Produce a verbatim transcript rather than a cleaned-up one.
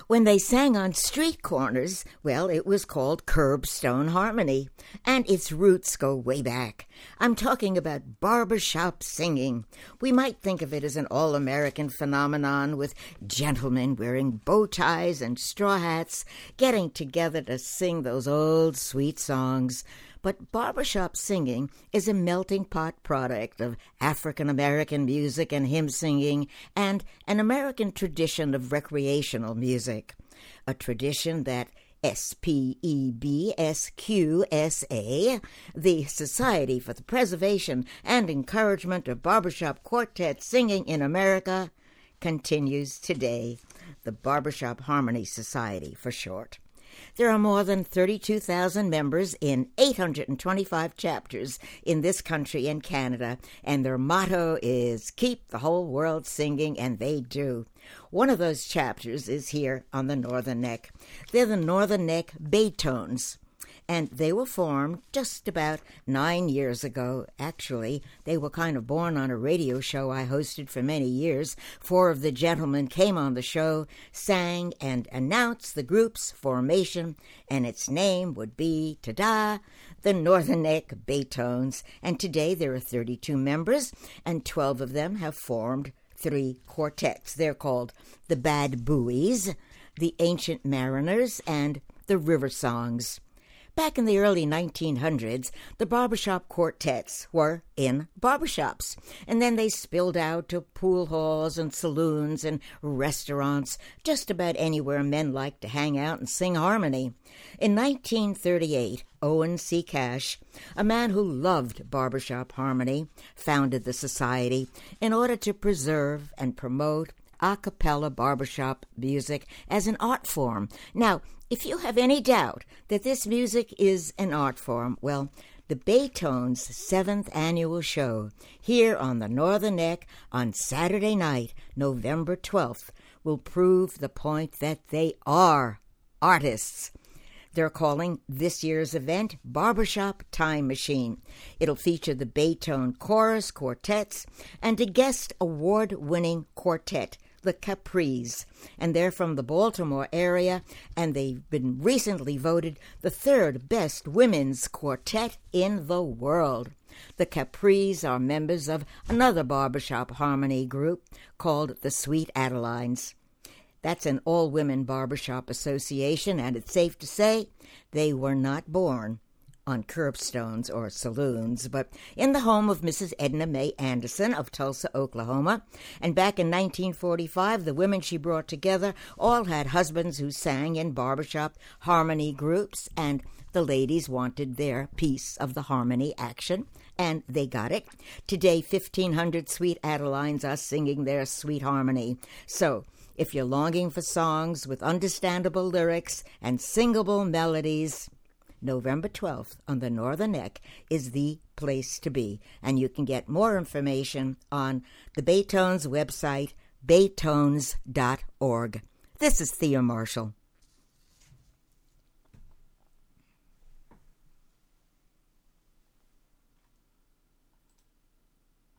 When they sang on street corners, well, it was called curbstone harmony, and its roots go way back. I'm talking about barbershop singing. We might think of it as an all-American phenomenon with gentlemen wearing bow ties and straw hats getting together to sing those old sweet songs. But barbershop singing is a melting pot product of African-American music and hymn singing and an American tradition of recreational music, a tradition that S P E B S Q S A, the Society for the Preservation and Encouragement of Barbershop Quartet Singing in America, continues today, the Barbershop Harmony Society for short. There are more than thirty-two thousand members in eight hundred twenty-five chapters in this country and Canada, and their motto is keep the whole world singing, and they do. One of those chapters is here on the Northern Neck. They're the Northern Neck Baytones, and they were formed just about nine years ago. Actually, they were kind of born on a radio show I hosted for many years. Four of the gentlemen came on the show, sang, and announced the group's formation, and its name would be, ta-da, the Northern Neck Baytones. And today there are thirty-two members, and twelve of them have formed three quartets. They're called the Bad Buoys, the Ancient Mariners, and the River Songs. Back in the early nineteen hundreds, the barbershop quartets were in barbershops, and then they spilled out to pool halls and saloons and restaurants, just about anywhere men liked to hang out and sing harmony. In nineteen thirty-eight, Owen C. Cash, a man who loved barbershop harmony, founded the society in order to preserve and promote a cappella barbershop music as an art form. Now, if you have any doubt that this music is an art form, well, the Baytones' seventh annual show here on the Northern Neck on Saturday night, November twelfth, will prove the point that they are artists. They're calling this year's event Barbershop Time Machine. It'll feature the Baytone Chorus Quartets and a guest award-winning quartet, the Capris, and they're from the Baltimore area, and they've been recently voted the third best women's quartet in the world. The Capris are members of another barbershop harmony group called the Sweet Adelines. That's an all-women barbershop association, and it's safe to say they were not born on curbstones or saloons, but in the home of Missus Edna Mae Anderson of Tulsa, Oklahoma. And back in nineteen forty-five, the women she brought together all had husbands who sang in barbershop harmony groups, and the ladies wanted their piece of the harmony action, and they got it. Today, fifteen hundred Sweet Adelines are singing their sweet harmony. So, if you're longing for songs with understandable lyrics and singable melodies, November twelfth on the Northern Neck is the place to be. And you can get more information on the Baytones website, baytones dot org. This is Thea Marshall.